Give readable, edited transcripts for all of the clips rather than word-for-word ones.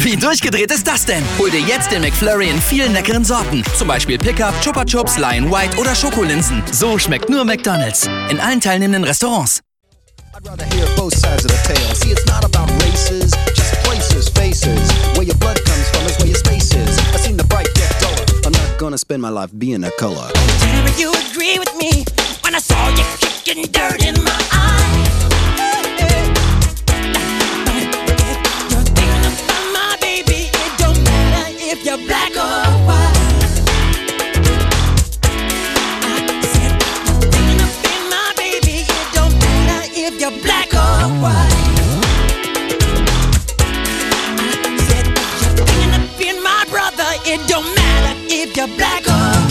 Wie durchgedreht ist das denn? Hol dir jetzt den McFlurry in vielen leckeren Sorten. Zum Beispiel Pickup, Chupa Chups, Lion White oder Schokolinsen. So schmeckt nur McDonald's. In allen teilnehmenden Restaurants. I'd rather hear both sides of the tale. See, it's not about races, just places, faces. Where your blood comes from is where your space is. I've seen the bright get duller. I'm not gonna spend my life being a color. Whenever you agree with me, when I saw you kicking dirt in my eye. You're thinking about my baby, it don't matter if you're black or white. I said, you're thinking about my baby, it don't matter if you're black or white. I said, you're thinking about my brother, it don't matter if you're black or white.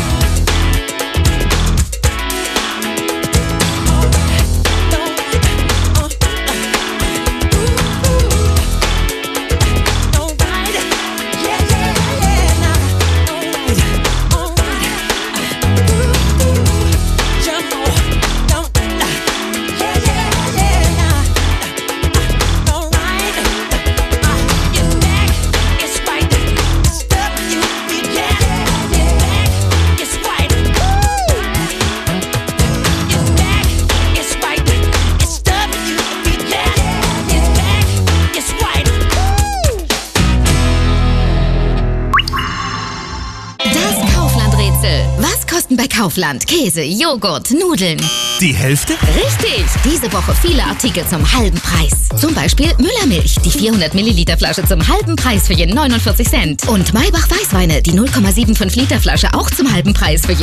Bei Kaufland. Käse, Joghurt, Nudeln. Die Hälfte? Richtig! Diese Woche viele Artikel zum halben Preis. Zum Beispiel Müllermilch, die 400 Milliliter Flasche zum halben Preis für je 49 Cent. Und Maybach Weißweine, die 0,75 Liter Flasche auch zum halben Preis für je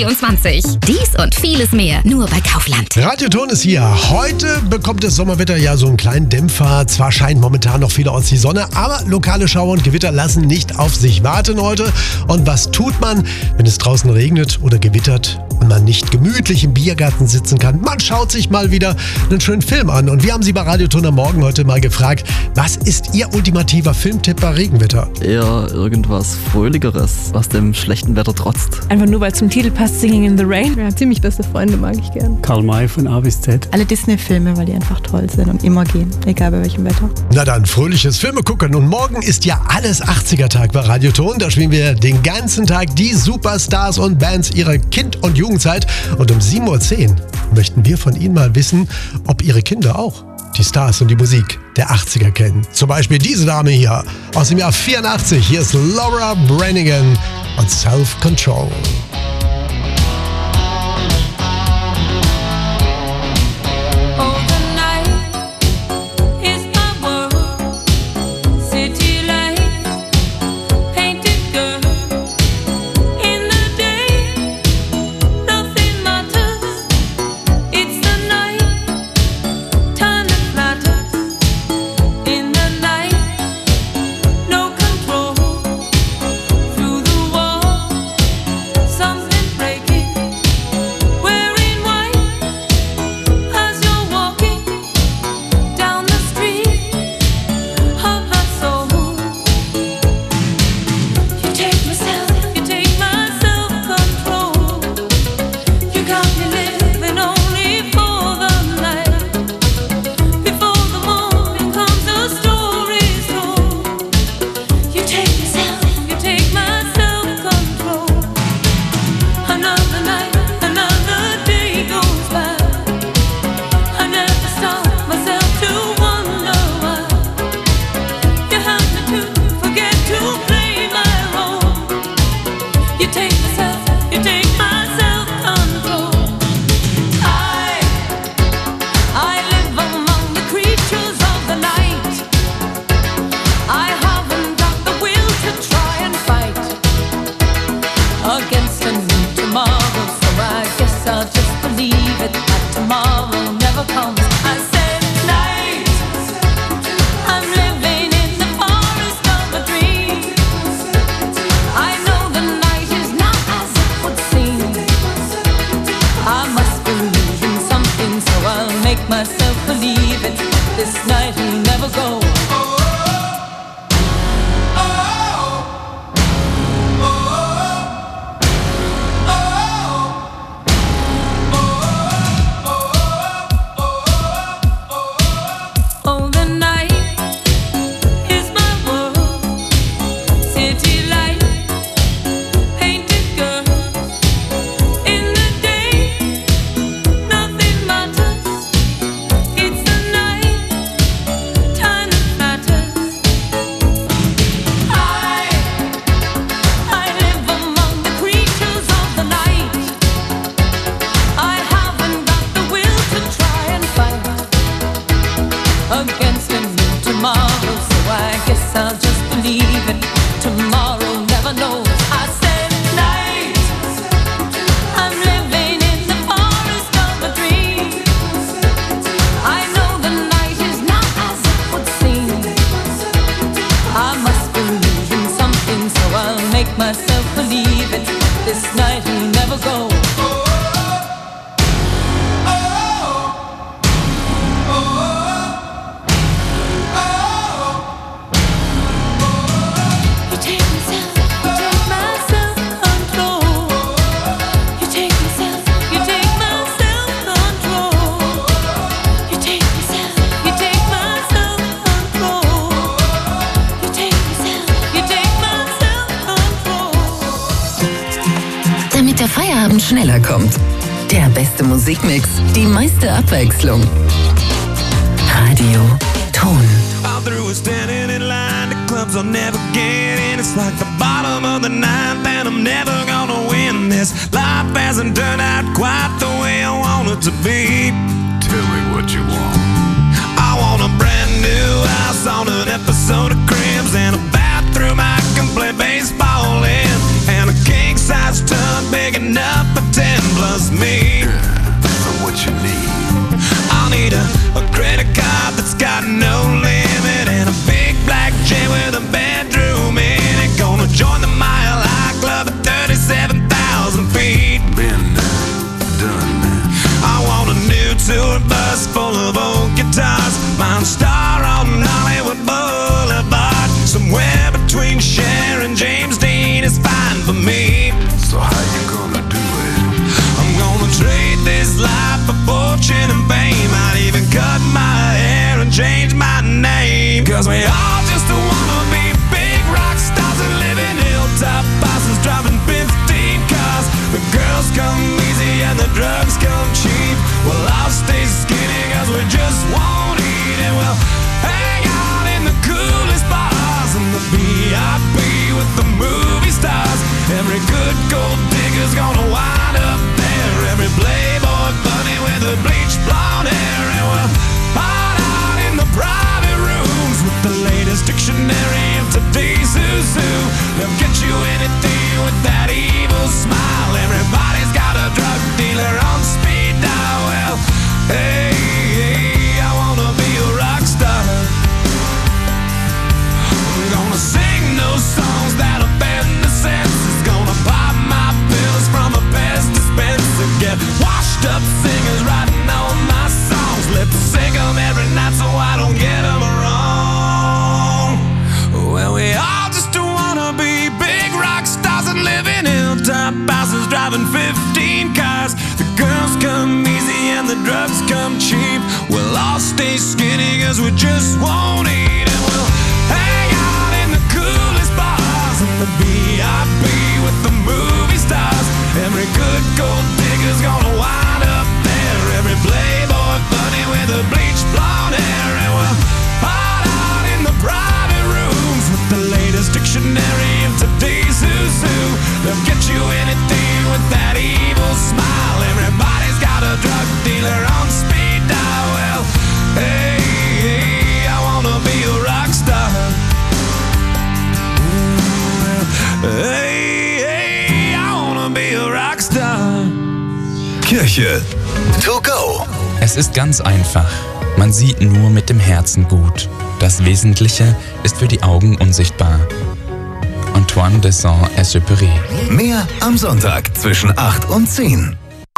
2,24. Dies und vieles mehr nur bei Kaufland. Radioton ist hier. Heute bekommt das Sommerwetter ja so einen kleinen Dämpfer. Zwar scheint momentan noch vielerorts die Sonne, aber lokale Schauer und Gewitter lassen nicht auf sich warten heute. Und was tut man, wenn es draußen regnet oder gewittert und man nicht gemütlich im Biergarten sitzen kann? Man schaut sich mal wieder einen schönen Film an. Und wir haben Sie bei Radioton am Morgen heute mal gefragt, was ist Ihr ultimativer Filmtipp bei Regenwetter? Eher irgendwas Fröhlicheres, was dem schlechten Wetter trotzt. Einfach nur, weil es zum Titel passt, Singing in the Rain. Ja, ziemlich beste Freunde mag ich gern. Karl May von A bis Z. Alle Disney-Filme, weil die einfach toll sind und immer gehen, egal bei welchem Wetter. Na dann, fröhliches Filme gucken. Und morgen ist ja alles 80er-Tag bei Radioton. Da spielen wir den ganzen Tag die Superstars und Bands ihrer Kind- und Jugendzeit. Und um 7:10 Uhr möchten wir von Ihnen mal wissen, ob Ihre Kinder auch die Stars und die Musik der 80er kennen. Zum Beispiel diese Dame hier aus dem Jahr 84. Hier ist Laura Branigan und Self-Control. So myself believing this night will never go. Damit der Feierabend schneller kommt. Der beste Musikmix, die meiste Abwechslung. Radio Ton. All through is standing in line, the clubs I'll never get in. It's like the bottom of the ninth and I'm never gonna win this. Life hasn't turned out quite the way I want it to be. Tell me what you want. I want a brand new house on an episode of Cribs and a bathroom I can play baseball in, and a king-size tub big enough for 10 plus me. So what you need? I'll need a credit card that's got no limit and a big black jet with a bedroom in it. Gonna join the Mile High Club at 37,000 feet. Been done. I want a new tour bus full of old guitars, mine star on Hollywood Boulevard. Somewhere between Cher and James Dean is fine for me. So how you gonna do it? I'm gonna trade this life for fortune and fame. I'd even cut my hair and change my name. Cause we all just wanna be big rock stars and live in hilltop bosses driving 15 cars. The girls come easy and the drugs come cheap. Well, I'll stay skinny cause we just won't eat, and we'll hang out in the coolest bars and the VIP with the movie stars. Every good gold digger's gonna wind up there. Every playboy bunny with a bleached blonde hair. And we'll hide out in the private rooms with the latest dictionary of today's who's who. They'll get you anything with that evil smile. Everybody's got a drug dealer on speed dial. Well, hey, I wanna be a rock star. I'm gonna sing those songs that offend the senses. Gonna pop my pills from a Pez dispenser. Get washed up singers writing all my songs. Lip sync them every night so I don't get them wrong. Well, we all just wanna be big rock stars and live in hilltop houses driving 15 cars. The girls come easy and the drugs come cheap. We'll all stay skinny cause we just won't eat, and we'll hang out in the coolest bars and the VIP with the movie stars. Every good gold digger's gonna wind up there. Every playboy bunny with a bleached blonde hair. And we'll hide out in the private rooms with the latest dictionary of today's who's who. They'll get you anything with that evil smile. Everybody's got a drug dealer on speed dial. Well, hey, I wanna be a rock star. Hey, I wanna be a rock star. Kirche to go. Es ist ganz einfach. Man sieht nur mit dem Herzen gut. Das Wesentliche ist für die Augen unsichtbar. Antoine de Saint-Exupéry. Mehr am Sonntag zwischen 8 und 10.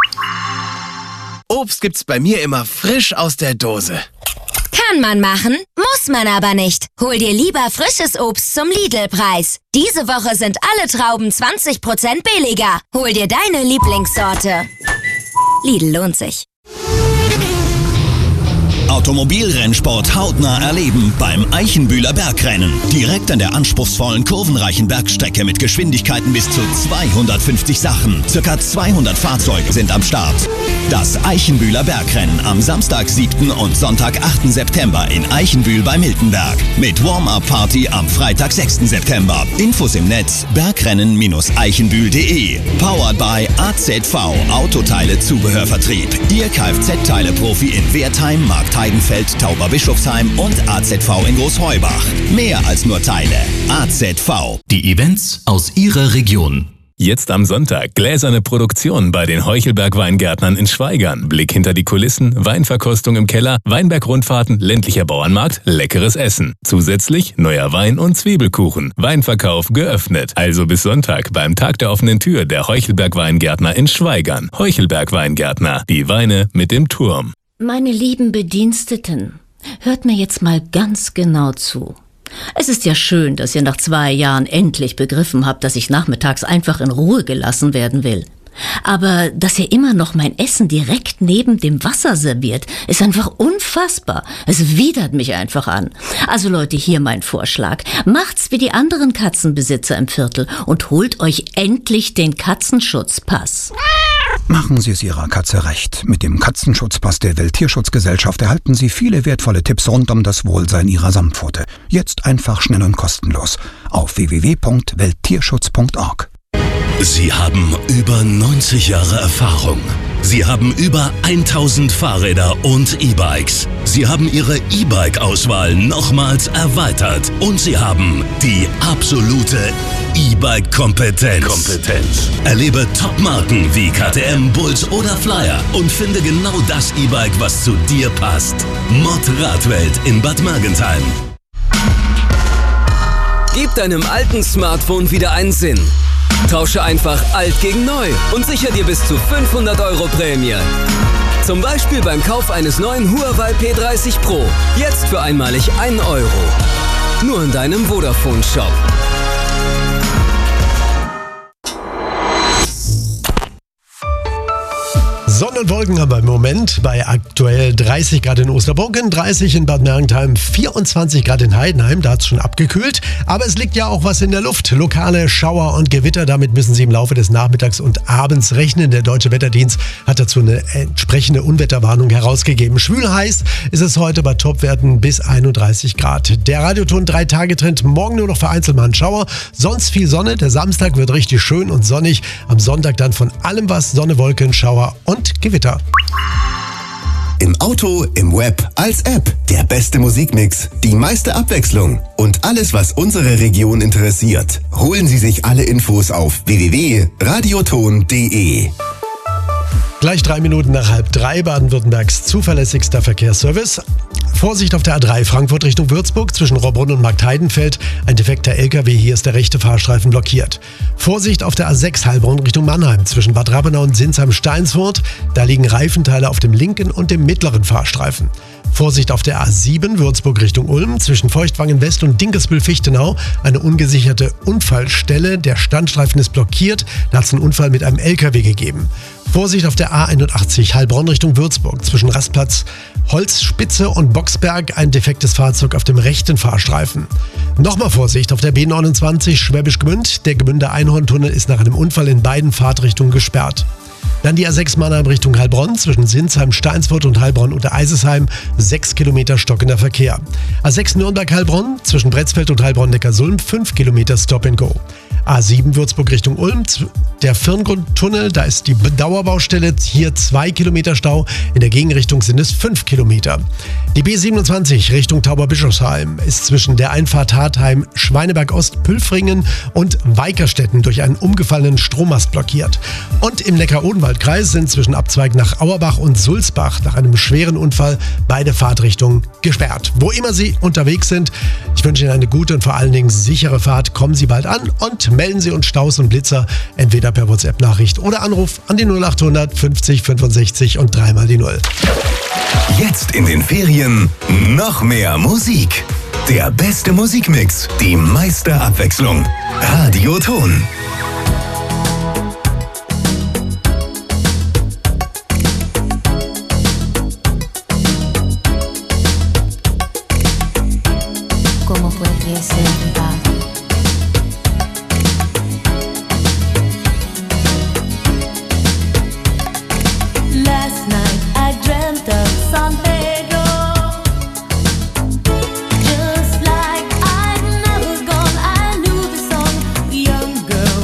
Obst gibt's bei mir immer frisch aus der Dose. Kann man machen, muss man aber nicht. Hol dir lieber frisches Obst zum Lidl-Preis. Diese Woche sind alle Trauben 20% billiger. Hol dir deine Lieblingssorte. Lidl lohnt sich. Automobilrennsport hautnah erleben beim Eichenbühler Bergrennen. Direkt an der anspruchsvollen, kurvenreichen Bergstrecke mit Geschwindigkeiten bis zu 250 Sachen. Circa 200 Fahrzeuge sind am Start. Das Eichenbühler Bergrennen am Samstag, 7. und Sonntag, 8. September in Eichenbühl bei Miltenberg. Mit Warm-Up-Party am Freitag, 6. September. Infos im Netz bergrennen-eichenbühl.de. Powered by AZV Autoteile Zubehörvertrieb. Ihr Kfz-Teile-Profi in Wertheim, Markt Heidenfeld, Tauberbischofsheim und AZV in Großheubach. Mehr als nur Teile. AZV. Die Events aus Ihrer Region. Jetzt am Sonntag gläserne Produktion bei den Heuchelberg-Weingärtnern in Schwaigern. Blick hinter die Kulissen, Weinverkostung im Keller, Weinberg-Rundfahrten, ländlicher Bauernmarkt, leckeres Essen. Zusätzlich neuer Wein und Zwiebelkuchen. Weinverkauf geöffnet. Also bis Sonntag beim Tag der offenen Tür der Heuchelberg-Weingärtner in Schwaigern. Heuchelberg-Weingärtner. Die Weine mit dem Turm. Meine lieben Bediensteten, hört mir jetzt mal ganz genau zu. Es ist ja schön, dass ihr nach 2 Jahren endlich begriffen habt, dass ich nachmittags einfach in Ruhe gelassen werden will. Aber dass ihr immer noch mein Essen direkt neben dem Wasser serviert, ist einfach unfassbar. Es widert mich einfach an. Also Leute, hier mein Vorschlag. Macht's wie die anderen Katzenbesitzer im Viertel und holt euch endlich den Katzenschutzpass. Machen Sie es Ihrer Katze recht. Mit dem Katzenschutzpass der Welttierschutzgesellschaft erhalten Sie viele wertvolle Tipps rund um das Wohlsein Ihrer Samtpfote. Jetzt einfach schnell und kostenlos auf www.welttierschutz.org. Sie haben über 90 Jahre Erfahrung. Sie haben über 1000 Fahrräder und E-Bikes. Sie haben Ihre E-Bike-Auswahl nochmals erweitert. Und Sie haben die absolute E-Bike-Kompetenz. Erlebe Top-Marken wie KTM, Bulls oder Flyer und finde genau das E-Bike, was zu dir passt. Mod Radwelt in Bad Mergentheim. Gib deinem alten Smartphone wieder einen Sinn. Tausche einfach alt gegen neu und sichere dir bis zu 500 € Prämie. Zum Beispiel beim Kauf eines neuen Huawei P30 Pro. Jetzt für einmalig 1 €. Nur in deinem Vodafone-Shop. Sonne und Wolken haben wir im Moment bei aktuell 30 Grad in Osterburgen, 30 in Bad Mergentheim, 24 Grad in Heidenheim, da hat es schon abgekühlt. Aber es liegt ja auch was in der Luft. Lokale Schauer und Gewitter, damit müssen Sie im Laufe des Nachmittags und Abends rechnen. Der Deutsche Wetterdienst hat dazu eine entsprechende Unwetterwarnung herausgegeben. Schwül heiß ist es heute bei Topwerten bis 31 Grad. Der Radioton 3-Tage-Trend, morgen nur noch vereinzelt mal ein Schauer, sonst viel Sonne. Der Samstag wird richtig schön und sonnig. Am Sonntag dann von allem was, Sonne, Wolken, Schauer und Gewitter. Im Auto, im Web, als App. Der beste Musikmix, die meiste Abwechslung und alles, was unsere Region interessiert. Holen Sie sich alle Infos auf www.radioton.de. Gleich 3 Minuten nach 2:30, Baden-Württembergs zuverlässigster Verkehrsservice. Vorsicht auf der A3 Frankfurt Richtung Würzburg zwischen Rohrbrunn und Marktheidenfeld. Ein defekter LKW, hier ist der rechte Fahrstreifen blockiert. Vorsicht auf der A6 Heilbronn Richtung Mannheim zwischen Bad Rappenau und Sinsheim-Steinsfurt. Da liegen Reifenteile auf dem linken und dem mittleren Fahrstreifen. Vorsicht auf der A7 Würzburg Richtung Ulm zwischen Feuchtwangen West und Dinkelsbühl-Fichtenau. Eine ungesicherte Unfallstelle. Der Standstreifen ist blockiert. Da hat es einen Unfall mit einem LKW gegeben. Vorsicht auf der A81 Heilbronn Richtung Würzburg zwischen Rastplatz Holzspitze und Boxberg. Ein defektes Fahrzeug auf dem rechten Fahrstreifen. Nochmal Vorsicht auf der B29 Schwäbisch Gmünd. Der Gmünder Einhorntunnel ist nach einem Unfall in beiden Fahrtrichtungen gesperrt. Dann die A6 Mannheim Richtung Heilbronn zwischen Sinsheim, Steinsfurt und Heilbronn unter Eisesheim. 6 Kilometer stockender Verkehr. A6 Nürnberg-Heilbronn zwischen Bretzfeld und Heilbronn-Neckarsulm. 5 Kilometer Stop and Go. A7 Würzburg Richtung Ulm, der Firngrundtunnel, da ist die Dauerbaustelle, hier 2 Kilometer Stau, in der Gegenrichtung sind es 5 Kilometer. Die B27 Richtung Tauberbischofsheim ist zwischen der Einfahrt Hartheim, Schweineberg-Ost, Pülfringen und Weikerstetten durch einen umgefallenen Strommast blockiert. Und im Neckar-Odenwald-Kreis sind zwischen Abzweig nach Auerbach und Sulzbach nach einem schweren Unfall beide Fahrtrichtungen gesperrt. Wo immer Sie unterwegs sind, ich wünsche Ihnen eine gute und vor allen Dingen sichere Fahrt. Kommen Sie bald an und melden Sie uns Staus und Blitzer entweder per WhatsApp-Nachricht oder Anruf an die 0800 50 65 und 3 mal die 0. Jetzt in den Ferien noch mehr Musik. Der beste Musikmix, die meiste Abwechslung. Radioton. ¿Cómo fue que se va? Last night I dreamt of San Pedro, just like I'd never gone. I knew the song, young girl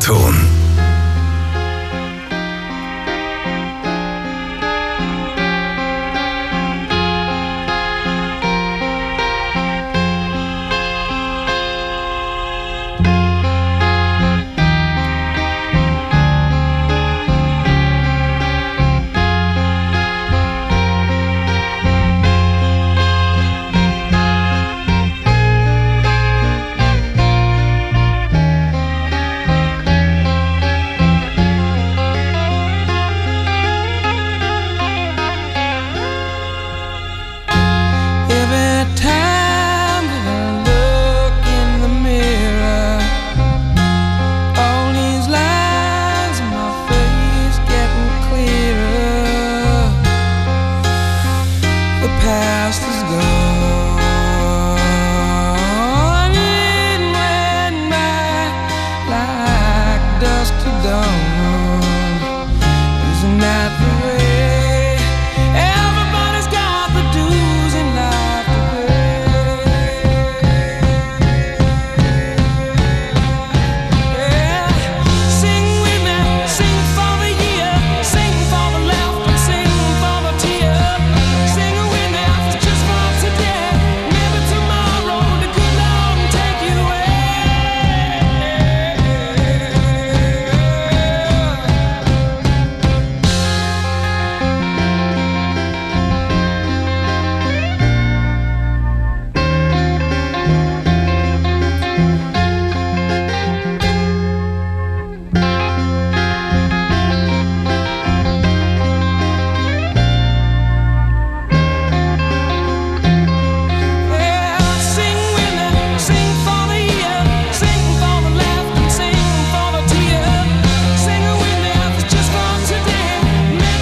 Ton.